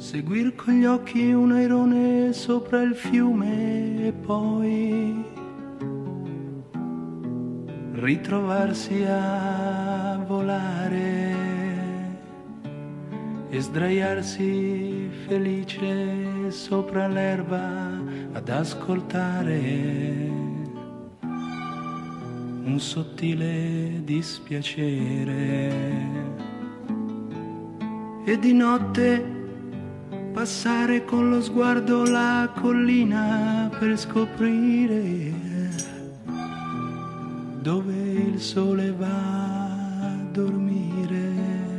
seguir con gli occhi un airone sopra il fiume e poi ritrovarsi a volare e sdraiarsi felice sopra l'erba ad ascoltare un sottile dispiacere. E di notte passare con lo sguardo la collina per scoprire dove il sole va a dormire.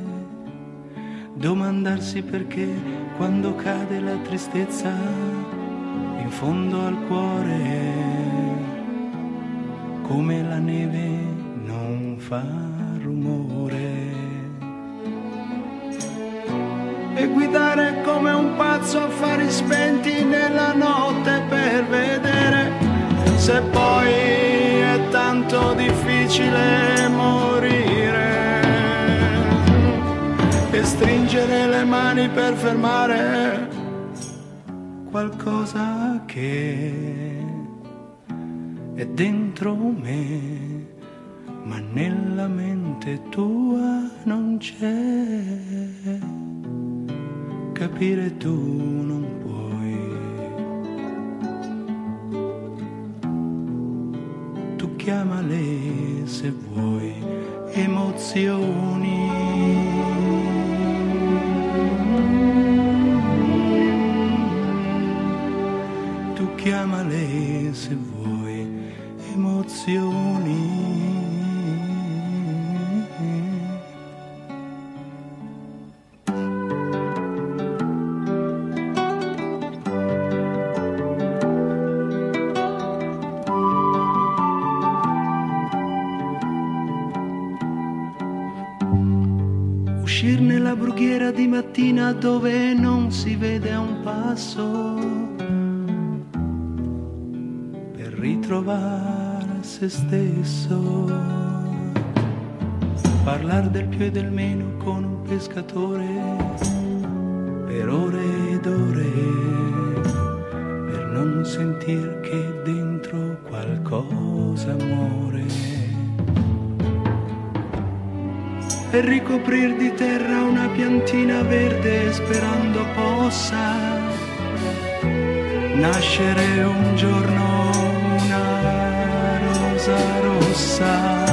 Domandarsi perché quando cade la tristezza in fondo al cuore, come la neve non fa rumore. E guidare come un pazzo a fari spenti nella notte per vedere se poi è tanto difficile morire, e stringere le mani per fermare qualcosa che è dentro me, ma nella mente tua non c'è. Capire tu non puoi. Tu chiamale se vuoi emozioni. Tu chiamale se vuoi emozioni. Uscir nella brughiera di mattina dove non si vede a un passo, per ritrovare se stesso. Parlar del più e del meno con un pescatore per ore ed ore, per non sentir che dentro qualcosa muore. E ricoprir di terra una piantina verde sperando possa nascere un giorno una rosa rossa.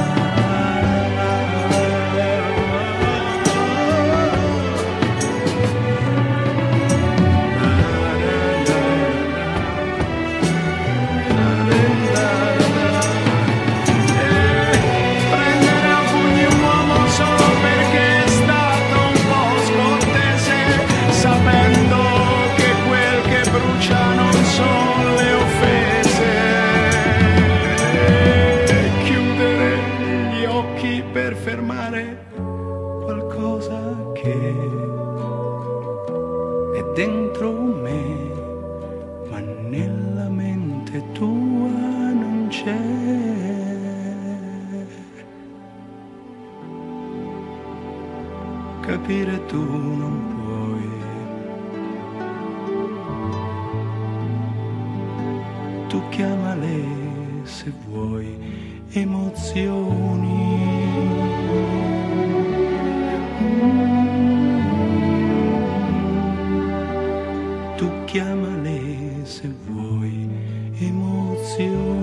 Per fermare qualcosa che è dentro me, ma nella mente tua non c'è. Capire tu non puoi. Tu chiamale se vuoi emozioni. Tu chiamale se vuoi emozioni.